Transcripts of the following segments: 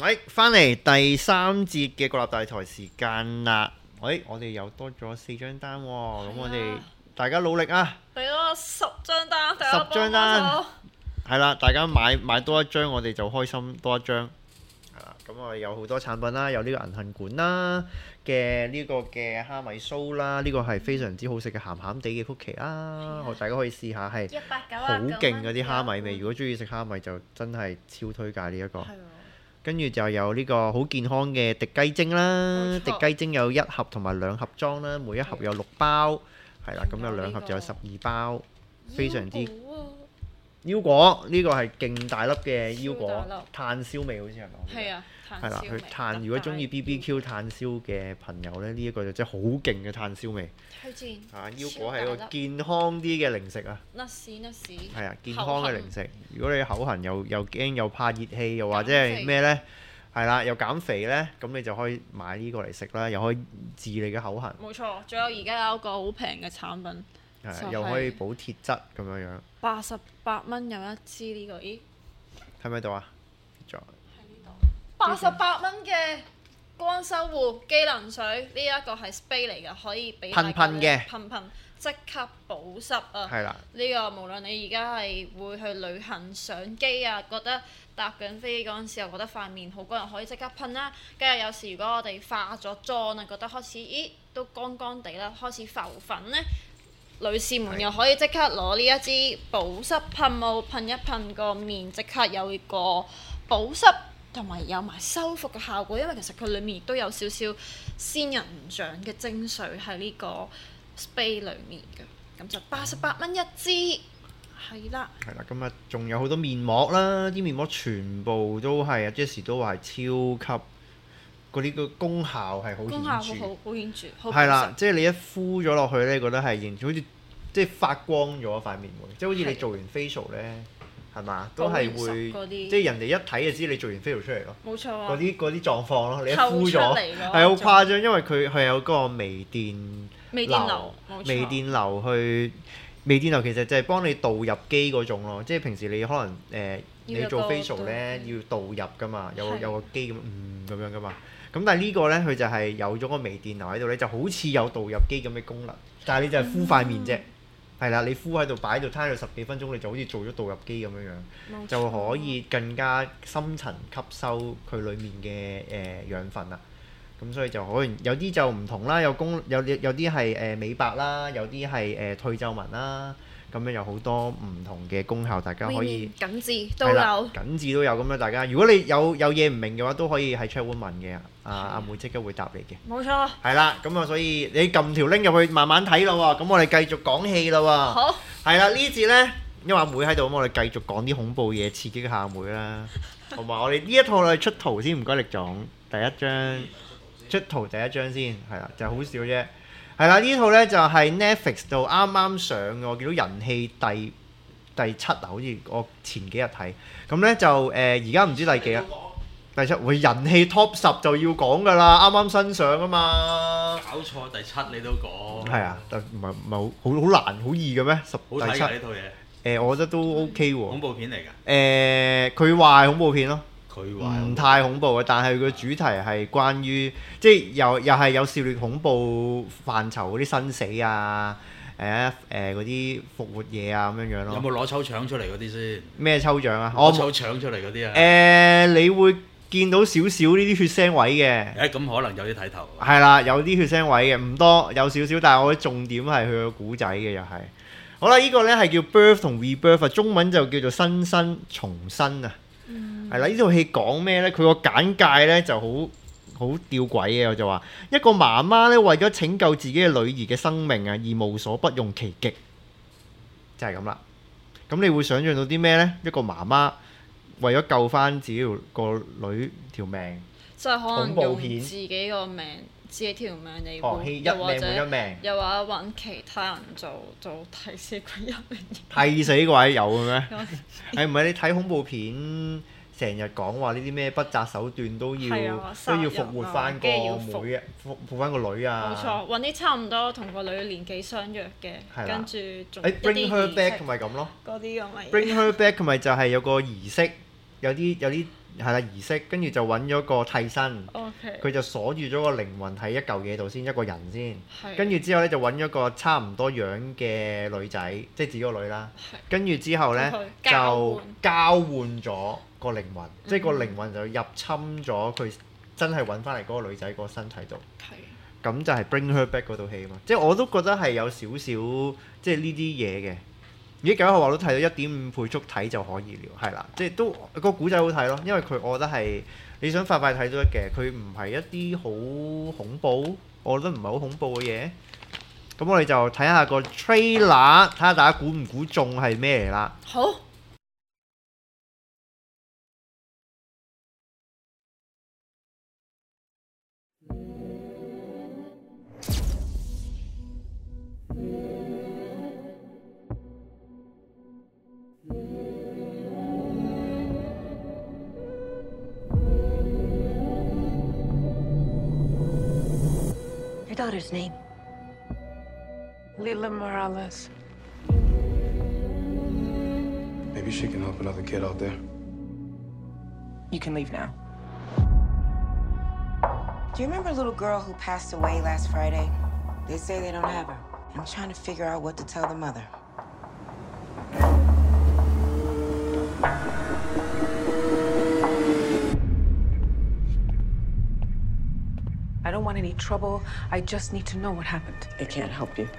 翻嚟第三節嘅國立大台時間啦！我哋又多咗4張單喎，咁我哋大家努力啊！ 俾咗10張單， 10張單，係啦，大家買多一張，我哋就開心多一張。係啦，咁我哋有好多產品啦，有呢個銀杏館啦嘅呢個嘅蝦米酥啦，呢個係非常之好食嘅鹹鹹地嘅曲奇啦，大家可以試下，係好勁嗰啲蝦米味。如果中意食蝦米就真係超推介呢一個。跟住就有呢個好健康嘅滴雞精啦，滴雞精有1盒同埋2盒裝啦，每一盒有6包，係啦，咁有2盒就有12包，非常之。腰果呢個係勁大粒嘅腰果，炭燒味好似係咪？ 係啊， 係啦，佢炭如果中意 BBQ 炭燒嘅朋友咧，呢一個就真係好勁嘅炭燒味。 推薦。 腰果係一個健康啲嘅零食啊。 甩屎。 係啊，健康嘅零食。如果你口痕又驚又怕熱氣，又或者係咩呢？係啦，又減肥呢，咁你就可以買呢個嚟食啦，又可以治你嘅口痕。 冇錯，仲有而家有一個好平嘅產品。 又可以補鐵質咁樣樣。 88蚊有一支呢個，咦？ 睇唔睇到啊？ 喺呢度。88蚊嘅乾修護機能水，呢一個係 spray 嚟嘅，可以俾噴嘅， 噴即刻保濕啊！ 係啦。 呢個無論你而家係會去旅行上機啊，覺得搭緊飛機嗰陣時候覺得塊面好乾，可以即刻噴啦。跟住有時如果我哋化咗妝啊，覺得開始都乾乾地啦，開始浮粉呢。女士們又可以即刻攞呢一支保濕噴霧噴一噴個面，即刻有個保濕同埋有埋修復嘅效果。因為其實佢裡面亦都有少少仙人掌嘅精髓喺呢個 spray 裡面嘅，咁就88蚊一支，係啦。 係啦，咁啊仲有好多面膜啦，啲面膜全部都係Jessie都話係超級。嗰啲個功效係好顯著， 功效好顯著， 係啦，即係你一敷咗落去咧，覺得係好似即係發光咗塊面喎，即係好似你做完 facial 咧，係嘛，都係會即係人哋一睇就知你做完 facial 出嚟咯。 冇錯啊！ 嗰啲狀況咯，你一敷咗係好誇張，因為佢有嗰個微電流其實就係幫你導入機嗰種咯，即係平時你可能你做 facial 咧要導入噶嘛，有個機咁咁樣噶嘛。咁但係呢個呢，佢就係有咗個微電流喺度呢，就好似有導入機咁嘅功能，但係你就係敷塊面啫，係啦，你敷喺度擺喺度攤喺度10幾分鐘，你就好似做咗導入機咁樣樣，就可以更加深層吸收佢裡面嘅養分啦。咁所以就可能有啲就唔同啦，有啲係美白啦，有啲係退皺紋啦。咁樣有好多唔同嘅功效，大家可以緊緻都有， 緊緻都有。咁樣大家如果你有嘢唔明嘅話，都可以喺 chat room 問嘅。阿妹即刻會答你嘅。 冇錯。 係啦，咁啊，所以你撳條 link 入去慢慢睇咯喎。咁我哋繼續講戲啦喎。 好。係啦，呢節呢，因為阿妹喺度，咁我哋繼續講啲恐怖嘢，刺激下阿妹啦。同埋我哋呢一套我哋出圖先，唔該你總第一張出圖第一張先，係啦，就好少啫。係啦，呢套呢就係 Netflix 度啱啱上嘅，我見到人氣第7啊，好似我前幾日睇，咁呢就而家唔知第幾啊？第7會人氣 Top 10就要講㗎啦，啱啱新上啊嘛。 搞錯第7你都講。係啊，但唔係好難好易嘅咩？ 好睇㗎呢套嘢。 我覺得都 OK 喎。 恐怖片嚟㗎。 佢話係恐怖片咯。 唔太恐怖嘅，但係佢個主題係關於即係又係有涉獵恐怖範疇嗰啲生死啊，嗰啲復活嘢啊咁樣樣咯。 有冇攞抽獎出嚟嗰啲先？ 咩抽獎啊？ 攞抽獎出嚟嗰啲啊？ 你會見到少少呢啲血腥位嘅。 咁可能有啲睇頭。 係啦，有啲血腥位嘅，唔多，有少少，但係我覺得重點係佢個古仔嘅又係。好啦，呢個呢係叫 Birth 同 Rebirth， 中文就叫做新生重生啊。係啦，呢套戲講咩呢？佢個簡介呢就好吊詭嘅，我就話一個媽媽呢為咗拯救自己嘅女兒嘅生命啊，而無所不用其極，就係咁啦。咁你會想象到啲咩呢？一個媽媽為咗救翻自己個女條命， 就係可能用自己個命、自己條命嚟換， 一命換一命， 又或者揾其他人做替死鬼入面。 替死鬼有嘅咩？唔係你睇恐怖片？成日講話呢啲咩不擇手段都要復活翻個妹啊，復翻個女啊！ 冇錯，揾啲差唔多同個女年紀相若嘅，跟住仲 bring her back 咪咁咯。 嗰啲咁咪 bring her back 咪就係有個儀式，有啲係啦儀式，跟住就揾咗個替身， OK， 佢就鎖住咗個靈魂喺一嚿嘢度先，一個人先。 係跟住之後咧就揾咗個差唔多樣嘅女仔，即係自己個女啦。跟住之後咧同佢就交換咗個靈魂， 嗯即係個靈魂就入侵咗佢真係揾翻嚟嗰個女仔個身體度。 係咁就係 Bring Her Back 嗰套戲啊嘛，即係我都覺得係有少少即係呢啲嘢嘅。而家九號話都睇到1.5倍速睇就可以了，係啦，即係都個古仔好睇咯，因為佢我覺得係你想快快睇到嘅，佢唔係一啲好恐怖，我覺得唔係好恐怖嘅嘢。咁我哋就睇下個 trailer， 睇下大家估唔估中係咩嚟啦。 好。 Your daughter's name? Lila Morales. Maybe she can help another kid out there. You can leave now. Do you remember a little girl who passed away last Friday? They say they don't have her. I'm trying to figure out what to tell the mother. I don't want any trouble. I just need to know what happened. I can't help you.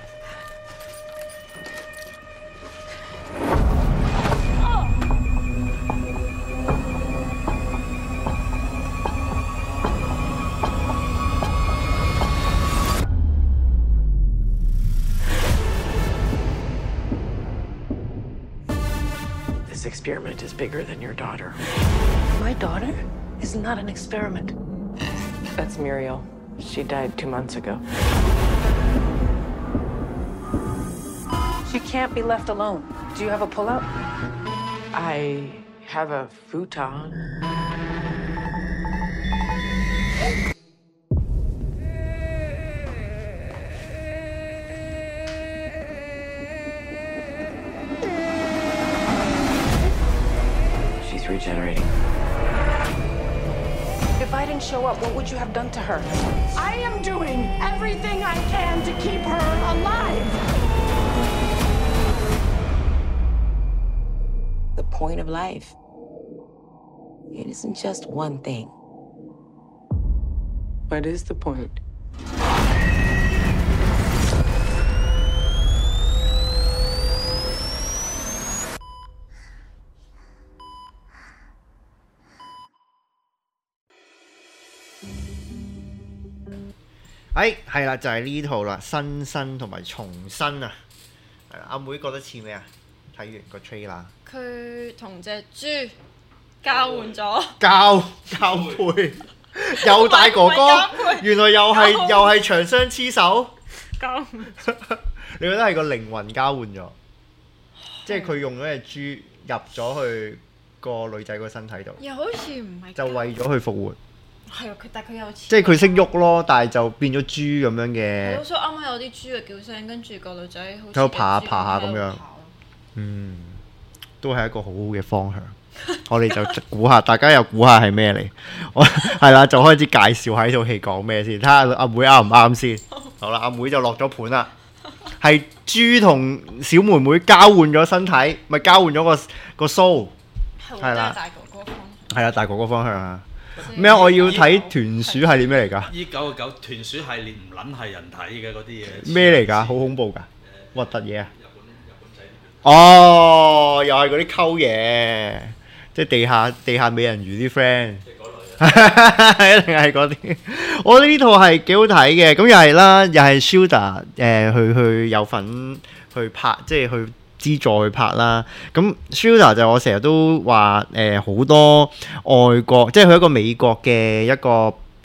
This experiment is bigger than your daughter. My daughter is not an experiment. That's Muriel. She died 2 months ago. She can't be left alone. Do you have a pull-out? I have a futon. She's regenerating. If I didn't show up, what would you have done to her? I am doing everything I can to keep her alive. The point of life. It isn't just one thing. What is the point? 係啦，就係呢套啦，新生同埋重生啊。係啦，阿妹覺得似咩啊？睇完個 trailer， 佢同隻豬交換咗， 交配，又大哥哥，原來又係長相黐手。 交換你覺得係個靈魂交換咗，即係佢用咗隻豬入咗去個女仔個身體度， 又好似唔係就為咗佢復活。 係啊，但係佢有即係佢識喐咯，但係就變咗豬咁樣嘅係，所以啱啱有啲豬嘅叫聲，跟住個女仔好似喺度爬下爬下咁樣喺度跑都係一個好好嘅方向。我哋就估下，大家又估下係咩嚟？我係啦，就開始介紹下呢套戲講咩先，睇下阿妹啱唔啱先。好啦，阿妹就落咗盤啦，係豬同小妹妹交換咗身體，咪交換咗個須，係啦大哥哥方係啦，大哥哥方向啊！咩啊？我要睇豚鼠系列咩嚟㗎？ 依999豚鼠系列唔撚係人睇嘅嗰啲嘢。 咩嚟㗎？好恐怖㗎！核突嘢啊！哦，又係嗰啲溝嘢，即係地下美人魚啲 friend，一定係嗰啲。我覺得呢套係幾好睇嘅，咁又係啦，又係 Shudder 去有份去拍，即係去資助去拍啦。咁 Shudder 就我成日都話好多外國，即係佢一個美國嘅一個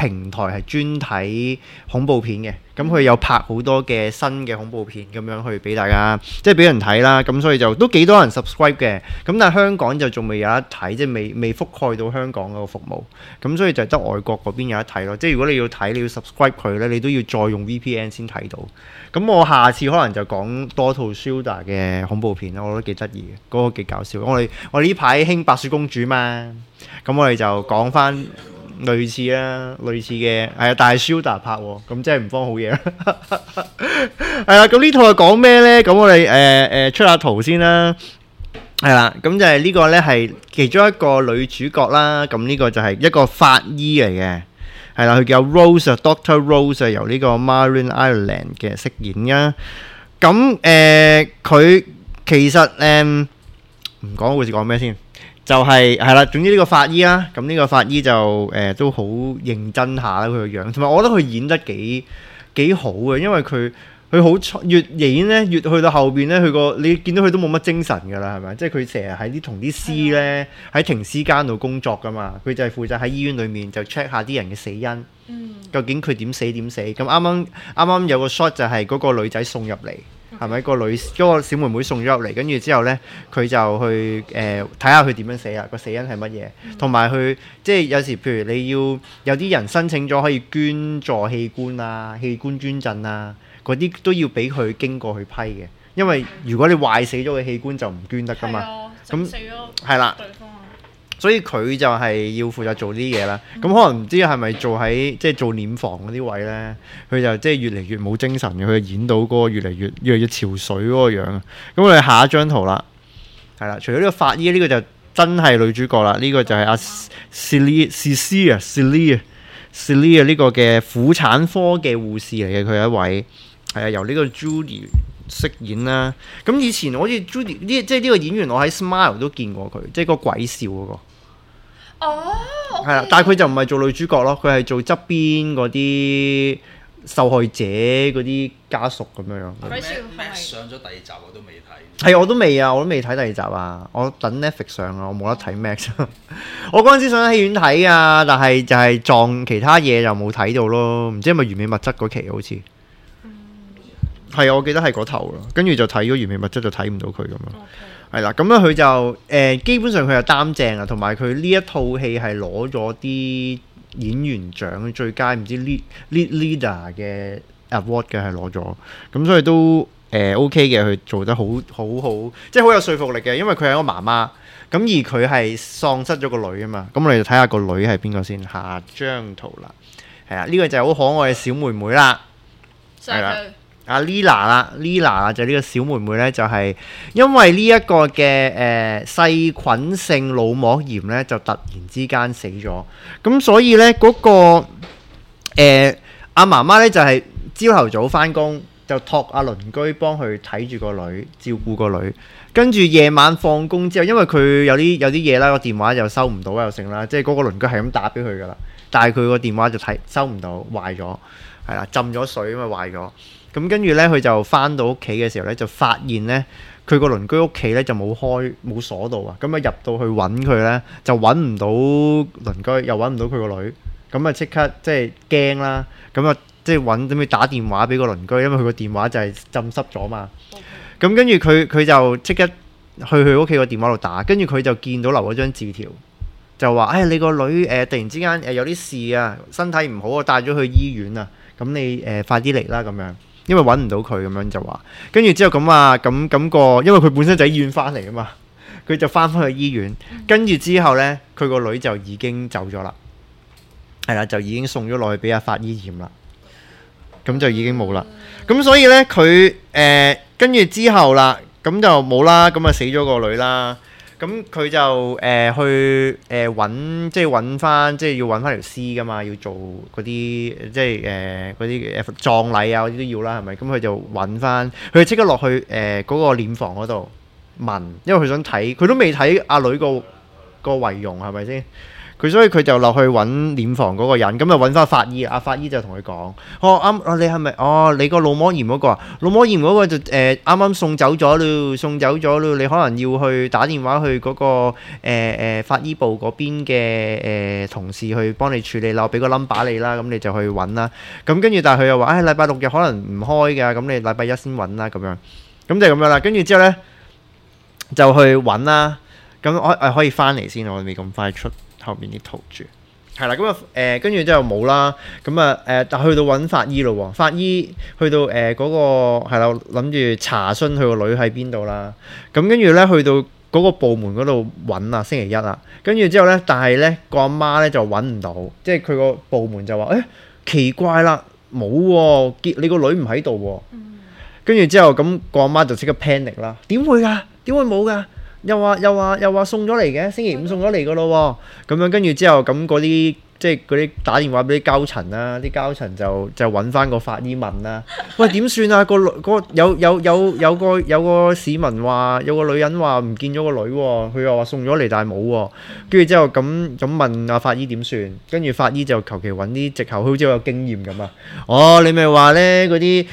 平台係專睇恐怖片嘅，咁佢有拍好多嘅新嘅恐怖片咁樣去俾大家，即係俾人睇啦。咁所以就都幾多人 subscribe 嘅。咁但係香港就仲未有得睇，即係未覆蓋到香港嗰個服務。咁所以就得外國嗰邊有得睇咯。即係如果你要睇，你要 subscribe 佢咧，你都要再用 VPN 先睇到。咁我下次可能就講多套 Shudder 嘅恐怖片啦，我覺得幾得意嘅，嗰個幾搞笑。我哋呢排興白雪公主嘛，咁我哋就講翻類似嘅係啊，但係 Shudder 拍喎，咁即係唔方好嘢啦。係啦，咁呢套係講咩咧？咁我哋出下圖先啦。係啦，咁就係呢個咧係其中一個女主角啦。咁呢個就係一個法醫嚟嘅。係啦，佢叫 Rose，Dr. Rose 由呢個 Marin Ireland 嘅飾演㗎。咁佢其實唔講好似講咩先，就係啦。總之呢個法醫啦，咁呢個法醫就都好認真下啦，佢個樣，同埋我覺得佢演得幾好嘅，因為佢好越演咧越去到後邊咧，你見到佢都冇乜精神㗎啦，係咪？即係佢成日喺同啲屍咧喺停屍間度工作㗎嘛，佢就係負責喺醫院裏面就 check 下啲人嘅死因，究竟佢點死。咁啱啱有個 shot 就係嗰個女仔送入嚟，係咪？嗰個小妹妹送咗入嚟，跟住之後咧佢就去睇下佢點樣死啊，個死因係乜嘢，同埋佢即係有時譬如你要有啲人申請咗可以捐助器官啊、器官捐贈啊。嗰啲都要俾佢經過去批嘅，因為如果你壞死咗嘅器官就唔捐得噶嘛。咁係啦，所以佢就係要負責做呢啲嘢啦。咁可能唔知係咪做喺即係做殮房嗰啲位咧，佢就即係越嚟越冇精神嘅，佢演到嗰個越嚟越潮水嗰個樣。咁我哋下一張圖啦，係啦，除咗呢個法醫，呢個就真係女主角啦。呢個就係阿 Celia 呢個嘅婦產科嘅護士嚟嘅，佢係一位。係啊，由呢個 Judy 飾演啦。咁以前好似 Judy 即係呢個演員，我喺 Smile 都見過佢，即係個鬼笑嗰個。 哦， 係啦，但係佢就唔係做女主角咯，佢係做側邊嗰啲受害者嗰啲家屬咁樣樣。 鬼笑係上咗第二集我都未睇。 係，我都未睇第二集啊！我等 Netflix 上啊，我冇得睇 Max。我嗰陣時想喺戲院睇啊，但係就係撞其他嘢就冇睇到咯。唔知係咪完美物質嗰期好似。係啊，我記得係嗰頭咯，跟住就睇咗完美物質就睇唔到佢咁樣。係啦，咁咧佢就基本上佢係擔正啊，同埋佢呢一套戲係攞咗啲演員獎最佳唔知 leader 嘅 award 嘅係攞咗，咁所以都OK 嘅，佢做得好，即係好有說服力嘅，因為佢係一個媽媽，咁而佢係喪失咗個女啊嘛，咁我哋就睇下個女係邊個先，下張圖啦，係啊，呢個就係好可愛嘅小妹妹啦，係啦。阿 Lila 就呢個小妹妹呢，就係因為呢一個嘅細菌性腦膜炎呢，就突然之間死咗。咁所以呢，嗰個阿媽媽呢，就係朝頭早返工，就託阿鄰居幫佢睇住個女，照顧個女。跟住夜晚放工之後，因為佢有啲嘢啦，個電話就收唔到又成啦，即係嗰個鄰居係咁打俾佢噶啦，但係佢個電話就收唔到，壞咗，係啦，浸咗水咁啊壞咗。咁跟住咧，佢就翻到屋企嘅時候咧，就發現咧，佢個鄰居屋企咧就冇鎖到啊！咁啊入到去揾佢咧，就揾唔到鄰居，又揾唔到佢個女，咁啊即刻即係驚啦！咁啊即係準備打電話俾個鄰居，因為佢個電話就係浸濕咗嘛。咁跟住佢就即刻去佢屋企個電話度打，跟住佢就見到留咗張字條，就話：你個女突然之間有啲事啊，身體唔好啊，帶咗去醫院啊，咁你快啲嚟啦咁樣。因為揾唔到佢咁樣就話，跟住之後咁啊咁因為佢本身就喺醫院翻嚟噶嘛，佢就翻返去醫院，跟住之後呢，佢個女就已經走咗啦，係啦，就已經送咗落去俾阿法醫驗啦，咁就已經冇啦。咁所以呢，佢跟住之後啦，咁就冇啦，咁啊死咗個女啦。咁佢就去揾，即係揾翻，即係要揾翻條屍噶嘛，要做嗰啲即係嗰啲葬禮啊嗰啲都要啦，係咪？咁佢就揾翻，佢即刻落去嗰個殮房嗰度問，因為佢想睇，佢都未睇阿女個遺容係咪先？ 所以佢就落去揾殮房嗰個人，咁就揾翻法醫。法醫就同佢講：你係咪？你個腦膜炎嗰個啊？腦膜炎嗰個就啱啱送走咗咯，你可能要去打電話去嗰個法醫部嗰邊嘅同事去幫你處理啦，我俾個 number 你啦，咁你就去揾啦。咁跟住但係佢又話：禮拜六日可能唔開㗎，咁你禮拜一先揾啦咁樣。咁就咁樣啦。跟住之後呢，就去揾啦。咁我可以翻嚟先，我未咁快出後面啲圖住。係啦，咁啊跟住之後冇啦。咁啊但去到揾法醫咯喎，法醫去到嗰個係啦，諗住查詢佢個女喺邊度啦。咁跟住咧去到嗰個部門嗰度揾啊，星期一啦。跟住之後咧，但係咧個阿媽咧就揾唔到，即係佢個部門就話：奇怪啦，冇喎，你個女唔喺度喎。跟住之後咁個阿媽就即刻 panic 啦，點會㗎？點會冇㗎？又話送咗嚟嘅，星期五送咗嚟㗎咯喎。咁樣跟住之後咁嗰啲即係嗰啲打電話俾啲高層啦，啲高層就揾翻個法醫問啦，喂點算啊？有個市民話有個女人話唔見咗個女喎，佢又話送咗嚟但係冇喎。跟住之後咁問阿法醫點算？跟住法醫就求其揾啲藉口，好似好有經驗咁啊！你咪話咧嗰啲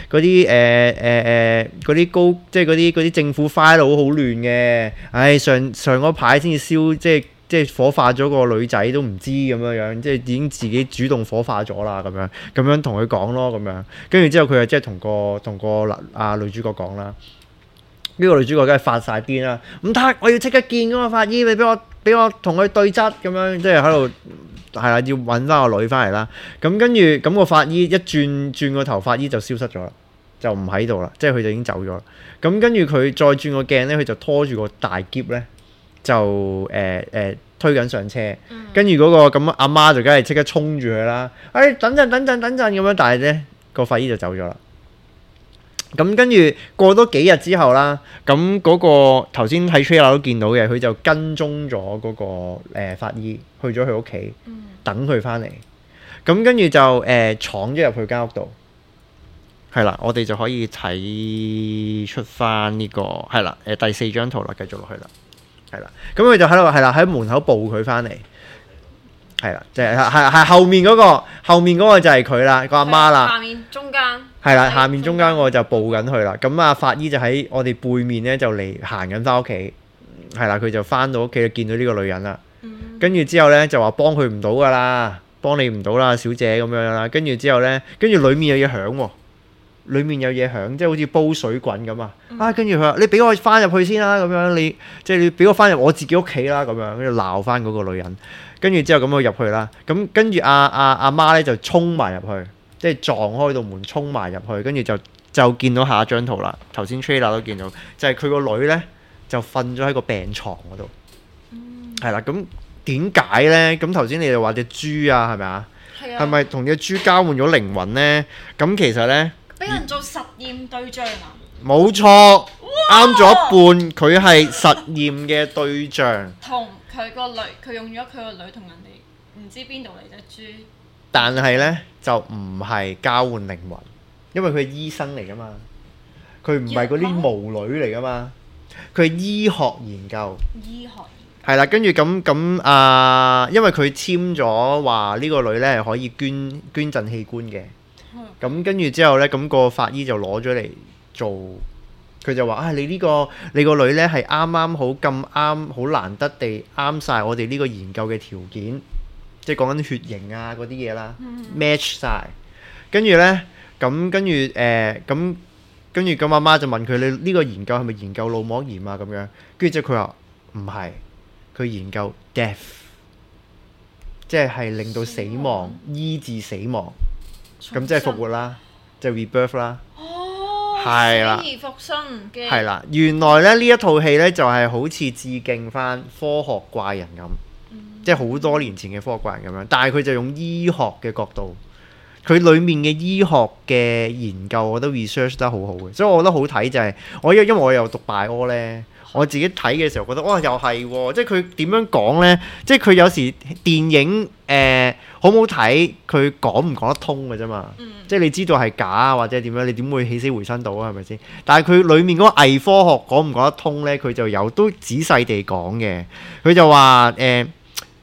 高即係嗰啲政府 file 好亂嘅，上嗰排先至燒即係火化咗個女仔都唔知咁樣，即係已經自己主動火化咗啦咁樣同佢講咯咁樣，跟住之後佢就即係同個女主角講啦，呢個女主角梗係發晒癲啦，唔得，我要即刻見嗰個法醫，你俾我同佢對質咁樣，即係喺度係啦，要揾翻個女翻嚟啦。咁跟住咁個法醫一轉個頭，法醫就消失咗啦，就唔喺度啦，即係佢就已經走咗啦。咁跟住佢再轉個鏡咧，佢就拖住個大篋咧。就推緊上車，跟住嗰個咁阿媽就梗係即刻衝住佢啦！等陣咁樣，但係咧個法醫就走咗啦。咁跟住過多幾日之後啦，咁嗰個頭先喺 trailer 都見到嘅，佢就跟蹤咗嗰個法醫去咗佢屋企，等佢翻嚟。咁跟住就闖咗入去間屋度。係啦，我哋就可以睇出翻呢個係啦，第4張圖啦，繼續落去啦。係啦，咁佢就喺度係啦，喺門口捕佢翻嚟，係啦，即係後面嗰個就係佢啦，個阿媽啦。 下面中間係啦，下面中間我就捕緊佢啦。咁法醫就喺我哋背面咧，就嚟行緊翻屋企。係啦，佢就翻到屋企就見到呢個女人啦。跟住之後咧就話幫佢唔到噶啦，幫你唔到啦，小姐咁樣啦。跟住之後咧，跟住裡面有嘢響喎。裏面有嘢響，即係好似煲水滾咁啊！跟住佢話：你俾我翻入去先啦，咁樣你俾我翻入我自己屋企啦，咁樣跟住鬧翻嗰個女人。跟住之後咁佢入去啦，咁跟住阿媽咧就衝埋入去，即係撞開道門衝埋入去，跟住就見到下一張圖啦。頭先 trailer 都見到，就係佢個女咧就瞓咗喺個病床嗰度。係啦，咁點解咧？咁頭先你哋話隻豬啊，係咪啊？係咪同隻豬交換咗靈魂咧？咁其實咧。 俾人做實驗對象啊！ 冇錯，啱咗一半，佢係實驗嘅對象。 同佢個女，佢用咗佢個女同人哋唔知邊度嚟隻豬。 但係呢，就唔係交換靈魂，因為佢係醫生嚟噶嘛，佢唔係嗰啲巫女嚟噶嘛，佢係醫學研究。係啦，跟住咁因為佢簽咗話呢個女呢係可以捐贈器官嘅。咁跟住之後呢，咁個法醫就攞咗嚟做，佢就話：你個女呢係啱好咁啱，好難得地啱晒我哋呢個研究嘅條件，即係講緊血型啊嗰啲嘢啦，match 晒。跟住呢，咁跟住咁阿媽就問佢：你呢個研究係咪研究腦膜炎啊？咁樣，跟住之後佢話唔係，佢研究 death， 即係令到死亡，醫治死亡。咁即係復活啦，即係 rebirth 啦。係啦，死而復生嘅。係啦，原來咧呢一套戲咧就係好似致敬翻科學怪人咁，即係好多年前嘅科學怪人咁樣。但係佢就用醫學嘅角度，佢裡面嘅醫學嘅研究，我覺得 research 得好好嘅，所以我覺得好睇就係因為我又讀 bio 咧。我自己睇嘅時候覺得，哇，又係喎！即係佢點樣講呢？即係佢有時電影好唔好睇，佢講唔講得通嘅啫嘛。即係你知道係假或者點樣，你點會起死回生到啊？係咪先？但係佢裡面嗰個偽科學講唔講得通呢？佢就有都仔細地講嘅。佢就話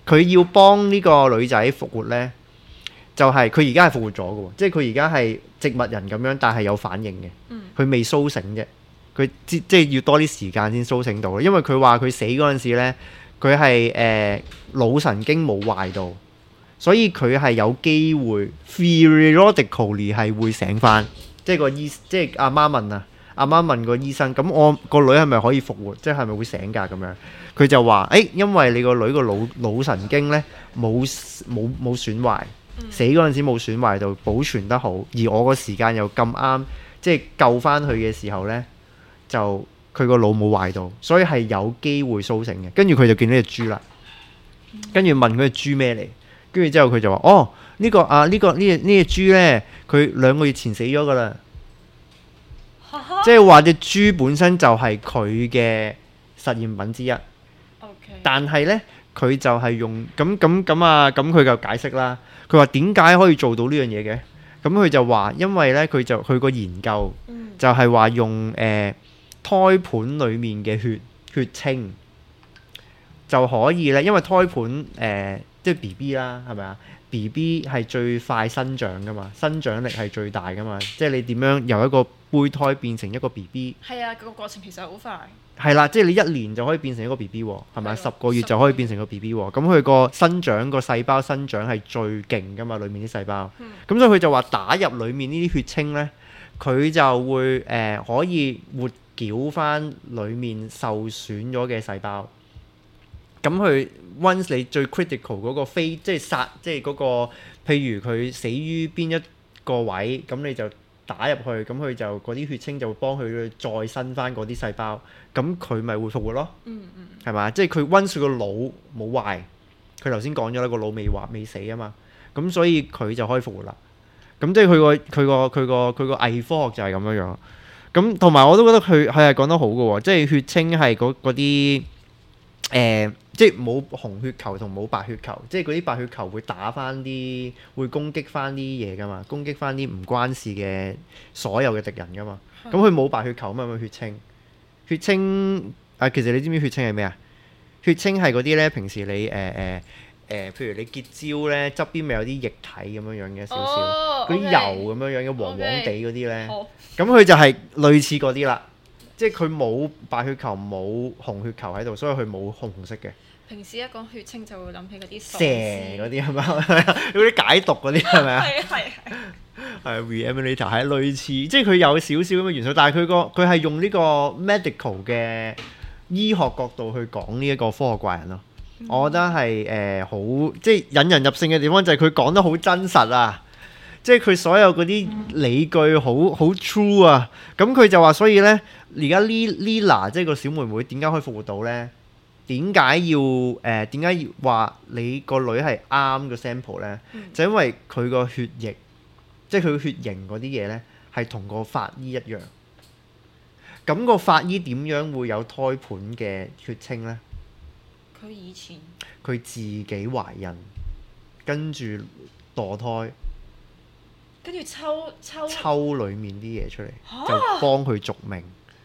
佢要幫呢個女仔復活呢，就係佢而家係復活咗嘅喎，即係佢而家係植物人咁樣，但係有反應嘅。佢未甦醒啫，佢即係要多啲時間先甦醒到。因為佢話佢死嗰陣時呢，佢係腦神經冇壞到，所以佢係有機會 theoretically 係會醒翻。即係即係阿媽問個醫生，咁我個女係咪可以復活？即係咪會醒㗎咁樣？佢就話：因為你個女個腦神經呢冇損壞，死嗰陣時冇損壞到，保存得好。而我個時間又咁啱，即係救翻佢嘅時候呢，就佢個腦冇壞到，所以係有機會甦醒嘅。跟住佢就見到隻豬啦，跟住問佢隻豬咩嚟？跟住之後佢就話：哦，呢隻豬呢，佢2個月前死咗㗎啦。即係話隻豬本身就係佢嘅實驗品之一。但係呢，佢就係用咁佢就解釋啦。佢話點解可以做到呢樣嘢嘅？咁佢就話因為呢，佢個研究就係話用胎盤裡面嘅血清就可以呢，因為胎盤即係 BB 啦，係咪啊？BB 係最快生長噶嘛，生長力係最大噶嘛。即係你點樣由一個胚胎變成一個 BB？ 係啊，個過程其實好快。 係啦，即係你1年就可以變成一個 BB 喎，係咪？10個月就可以變成個 BB 喎。咁佢個生長個細胞生長係最勁噶嘛，裡面啲細胞。咁所以佢就話打入裡面呢啲血清呢，佢就會可以活繳翻裡面受損咗嘅細胞。咁佢 once 你最 critical 嗰個即係殺，即係嗰個，譬如佢死於邊一個位，咁你就打入去，咁佢就嗰啲血清就會幫佢再生翻嗰啲細胞，咁佢咪會復活咯。係嘛？即係佢 once 個腦冇壞，佢頭先講咗啦，個腦未死啊嘛，咁所以佢就可以復活啦。咁即係佢個偽科學就係咁樣樣。咁同埋我都覺得佢係講得好嘅喎，即係血清係嗰啲。即係冇紅血球同冇白血球，即係嗰啲白血球會打翻啲，會攻擊翻啲嘢噶嘛，攻擊翻啲唔關事嘅所有嘅敵人噶嘛。咁佢冇白血球嘛，咪血清。血清其實你知唔知血清係咩啊？血清係嗰啲咧，平時你譬如你結焦咧，側邊咪有啲液體咁樣樣嘅少少，嗰啲油咁樣樣嘅黃黃地嗰啲咧，咁佢就係類似嗰啲啦。即係佢冇白血球冇紅血球喺度，所以佢冇紅色嘅。 平時一講血清就會諗起嗰啲蛇嗰啲係咪？嗰啲解毒嗰啲係咪啊？係 reanimator 係類似，即係佢有少少咁嘅元素，但係佢係用呢個 medical 嘅醫學角度去講呢一個科學怪人咯。我覺得係好即係引人入勝嘅地方就係佢講得好真實啊！即係佢所有嗰啲理據好 true 啊！咁佢就話，所以呢，而家 Lila 即係個小妹妹點解可以復活到呢？點解要話你個女係啱個 sample 呢？就因為佢個血液，即係佢個血型嗰啲嘢呢，係同個法醫一樣。咁個法醫點樣會有胎盤嘅血清呢？ 佢以前佢自己懷孕，跟住墮胎。 跟住抽裡面啲嘢出嚟，就幫佢續命。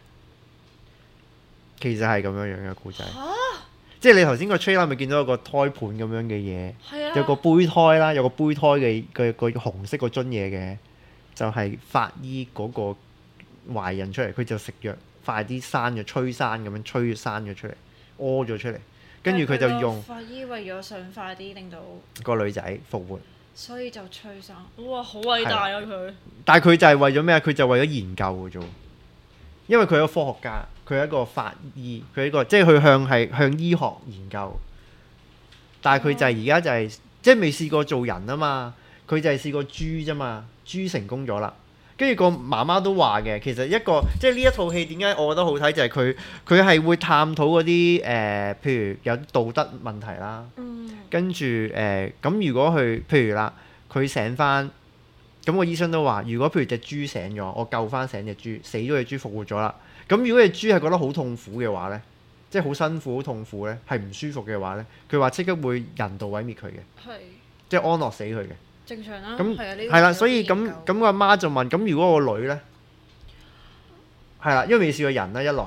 其實係咁樣樣嘅故仔，即係你頭先個 trailer 咪見到有個胎盤咁樣嘅嘢，有個胚胎啦，有個胚胎嘅個紅色個樽嘢嘅，就係法醫嗰個懷孕出嚟，佢就食藥快啲生咗，催生咁樣催生咗出嚟，屙咗出嚟，跟住佢就用法醫為咗想快啲令到個女仔復活。 所以就催生，哇！好偉大啊佢。 但係佢就係為咗咩啊？佢就為咗研究嘅啫。因為佢係一個科學家，佢係一個法醫，佢係一個即係佢向醫學研究。但係佢就係而家就係即係未試過做人啊嘛。佢就係試過豬啫嘛，豬成功咗啦。跟住個媽媽都話嘅，其實一個即係呢一套戲點解我覺得好睇，就係佢係會探討嗰啲譬如有道德問題啦。跟住咁如果佢譬如啦，佢醒翻，咁個醫生都話，如果譬如隻豬醒咗，我救翻醒隻豬，死咗隻豬復活咗啦。咁如果隻豬係覺得好痛苦嘅話呢，即係好辛苦、好痛苦呢，係唔舒服嘅話呢，佢話即刻會人道毀滅佢嘅，即係安樂死佢嘅。 正常啦。 咁係啦，所以咁個阿媽就問：咁如果我個女呢？係啦，因為未試過人啦，一來，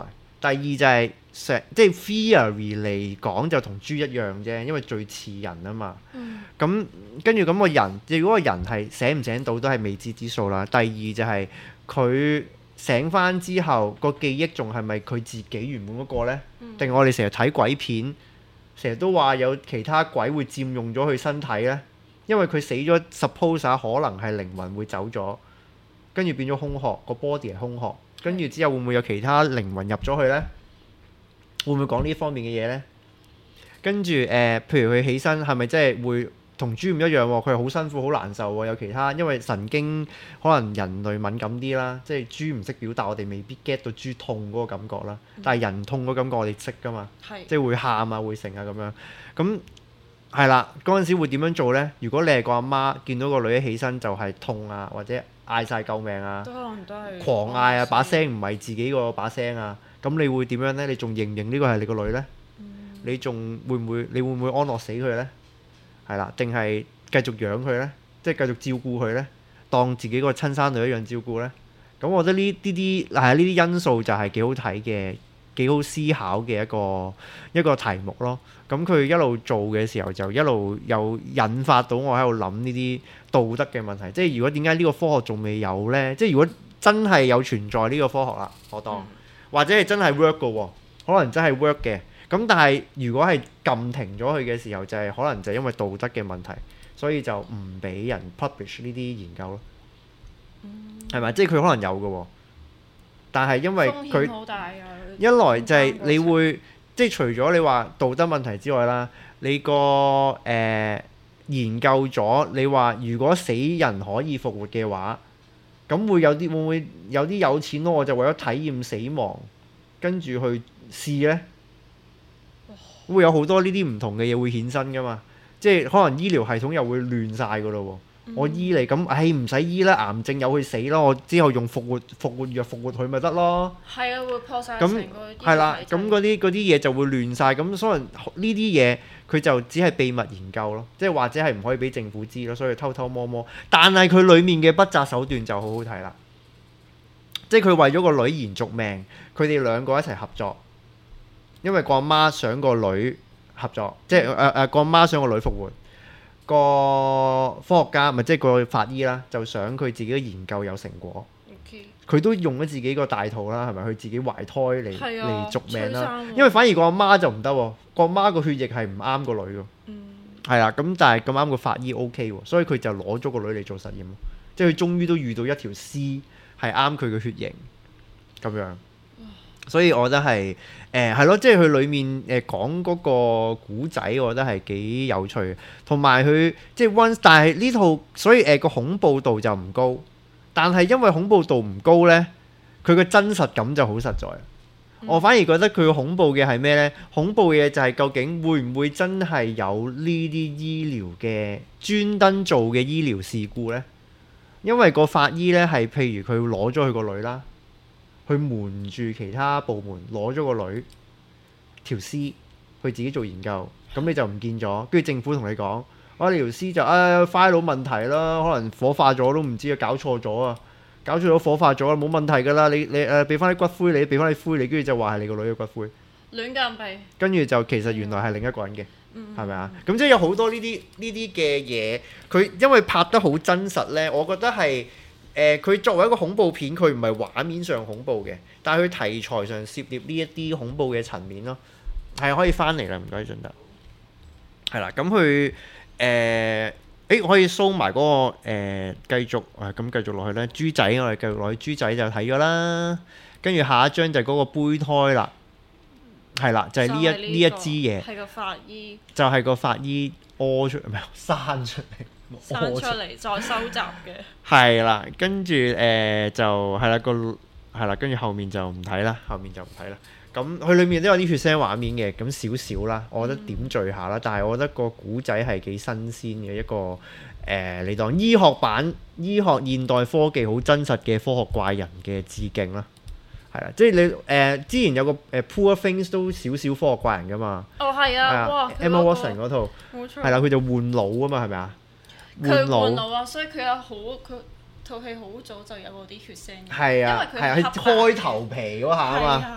第二就係即係 theory 嚟講就同豬一樣啫，因為最似人啊嘛。咁跟住咁個人，如果個人係醒唔醒到都係未知之數啦。第二就係佢醒翻之後個記憶仲係咪佢自己原本嗰個呢？定我哋成日睇鬼片，成日都話有其他鬼會佔用咗佢身體呢？因為佢死咗 suppose 可能係靈魂會走咗，跟住變咗空殼，個 body 係空殼，跟住之後會唔會有其他靈魂入咗去呢？會唔會講呢方面嘅嘢呢？跟住譬如佢起身係咪真係會同豬唔一樣喎？佢係好辛苦好難受喎。有其他因為神經可能人類敏感啲啦，即係豬唔識表達，我哋未必 get 到豬痛嗰個感覺啦。但係人痛嗰個感覺我哋識㗎嘛，即係會喊啊會成啊咁樣。咁係啦，嗰陣時會點樣做呢？如果你係個阿媽，見到個女一起身就係痛啊，或者嗌晒救命啊， 都可能都係狂嗌啊，把聲唔係自己個把聲啊，咁你會點樣呢？你仲認唔認呢個係你個女呢？你仲會唔會？你會唔會安樂死佢呢？係啦，定係繼續養佢呢？即係繼續照顧佢呢？當自己個親生女一樣照顧呢？咁我覺得呢啲因素就係幾好睇嘅，幾好思考嘅一個題目咯。咁佢一路做嘅時候就一路又引發到我喺度諗呢啲道德嘅問題。即係如果點解呢個科學仲未有呢？即係如果真係有存在呢個科學啦，我當或者係真係 work 嘅喎，可能真係 work 嘅。咁但係如果係撳停咗佢嘅時候，就係可能就因為道德嘅問題，所以就唔俾人 publish 呢啲研究咯。係咪？即係佢可能有嘅喎，但係因為佢好大啊！ 一來就係你會即係除咗你話道德問題之外啦，你個研究咗你話如果死人可以復活嘅話，咁會唔會有啲有錢咯？我就為咗體驗死亡，跟住去試呢？會有好多呢啲唔同嘅嘢會衍生噶嘛，即係可能醫療系統又會亂晒噶咯喎。我醫你咁，唔使醫啦，癌症有去死咯，我之後用復活藥復活佢咪得咯。 係啊，會破晒咁成個醫療係啦， 體制咁嗰啲嘢就會亂晒。咁所以呢啲嘢佢就只係秘密研究咯，即係或者係唔可以俾政府知咯，所以偷偷摸摸。但係佢裡面嘅不擇手段就好好睇啦，即係佢為咗個女延續命，佢哋兩個一齊合作。因為個阿媽想個女合作，即係個阿媽想個女復活，個科學家咪即係個法醫啦，就想佢自己嘅研究有成果。佢都用咗自己個大肚啦，係咪？佢自己懷胎嚟續命啦。因為反而個阿媽就唔得喎，個阿媽個血液係唔啱個女㗎。係啦，咁但係咁啱個法醫 OK 喎，所以佢就攞咗個女嚟做實驗，即係佢終於都遇到一條屍係啱佢嘅血型咁樣。所以我覺得係係咯，即係佢裡面講嗰個古仔，我覺得係幾有趣，同埋佢即係 once，但係呢套所以個恐怖度就唔高，但係因為恐怖度唔高呢，佢個真實感就好實在。我反而覺得佢個恐怖嘅係咩呢？恐怖嘅嘢就係究竟會唔會真係有呢啲醫療嘅專登做嘅醫療事故呢？因為個法醫呢係譬如佢攞咗佢個女啦。去瞞住其他部門攞咗個女條屍，去自己做研究，咁你就唔見咗。跟住政府同你講，你條屍就file 問題啦，可能火化咗都唔知啊，搞錯咗啊，搞錯咗火化咗冇問題㗎啦。你俾翻啲骨灰你，俾翻啲灰你，跟住就話係你個女嘅骨灰。 亂咁俾。跟住就其實原來係另一個人嘅，係咪啊？咁即係有好多呢啲嘅嘢，佢因為拍得好真實呢，我覺得係。佢作為一個恐怖片，佢唔係畫面上恐怖嘅，但係佢題材上涉獵呢一啲恐怖嘅層面咯，係可以翻嚟啦，唔該盡得。係啦，咁佢可以 show 埋嗰個繼續咁繼續落去咧，豬仔我哋繼續落去，豬仔就睇咗啦，跟住下一張就係嗰個胚胎啦，係啦，就係呢一支嘢， 係個法醫， 就係個法醫屙出唔係生出嚟。 生出嚟再收集嘅係啦，跟住就係啦跟住後面就唔睇啦，咁佢裏面都有啲血腥畫面嘅，咁少少啦，我覺得點綴下啦。但係我覺得個古仔係幾新鮮嘅一個你當醫學版、醫學現代科技好真實嘅科學怪人嘅致敬啦，係啦，即係你之前有個Poor Things 都少少科學怪人噶嘛。 係啊，哇 Emma Watson 嗰套冇錯， 係啦，佢就換腦啊嘛，係咪啊？ 佢換腦啊，所以佢套戲好早就有嗰啲血腥嘅。 係啊，係佢開頭皮嗰下啊嘛。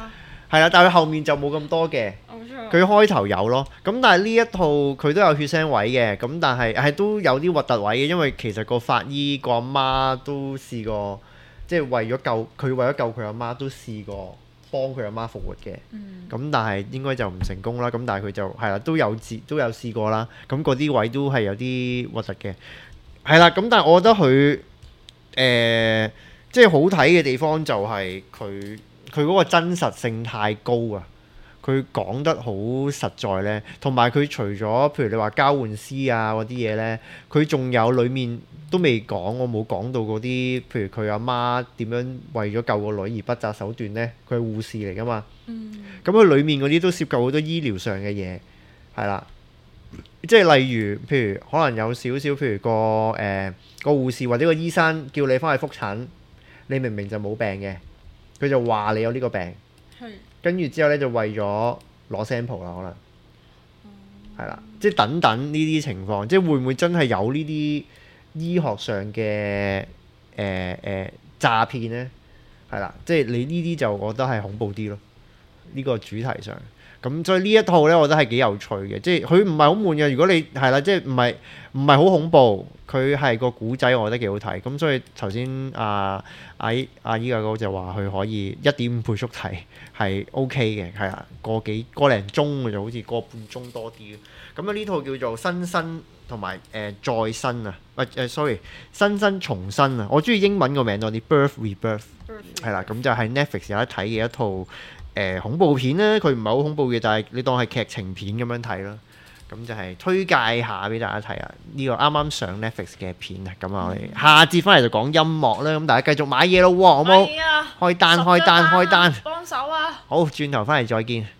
係啦，但係佢後面就冇咁多嘅。 冇錯。 佢開頭有咯，咁但係呢一套佢都有血腥位嘅，咁但係都有啲核突位嘅，因為其實個法醫個阿媽都試過，即係為咗救佢阿媽都試過幫佢阿媽復活嘅，咁但係應該就唔成功啦。咁但係佢就係啦，都有試過啦。咁嗰啲位都係有啲核突嘅，係啦。咁但係我覺得佢即係好睇嘅地方就係佢嗰個真實性太高啊！佢講得好實在呢，同埋佢除咗譬如你話交換絲啊嗰啲嘢呢，佢仲有裡面都未講，我冇講到嗰啲，譬如佢阿媽點樣為咗救個女而不擇手段呢？佢係護士嚟㗎嘛，咁佢裡面嗰啲都涉及好多醫療上嘅嘢，係啦，即係例如譬如可能有少少，譬如個護士或者個醫生叫你翻去覆診，你明明就冇病嘅，佢就話你有呢個病。跟住之後咧，就為咗攞 sample 啦，可能係啦，即係等等呢啲情況，即係會唔會真係有呢啲醫學上嘅詐騙呢？係啦，即係你呢啲就我覺得係恐怖啲咯，呢個主題上。咁所以呢一套咧，我覺得係幾有趣嘅，即係佢唔係好悶嘅。如果你係啦，即係唔係好恐怖，佢係個古仔，我覺得幾好睇。咁所以頭先阿姨個就話佢可以1.5倍速睇係 OK 嘅，係啊，個零鐘嘅就好似個半鐘多啲。咁呢套叫做新生同埋再生啊，sorry 新生重生啊，我中意英文個名多啲 Birth Rebirth 係啦，咁就係 Netflix 有得睇嘅一套。恐怖片咧，佢唔係好恐怖嘅，但係你當係劇情片咁樣睇咯。咁就係推介下俾大家睇啊！呢個啱啱上 Netflix 嘅片啊，咁我哋下節翻嚟就講音樂啦。咁大家繼續買嘢咯喎，好冇？開單！幫手啊！好，轉頭翻嚟再見。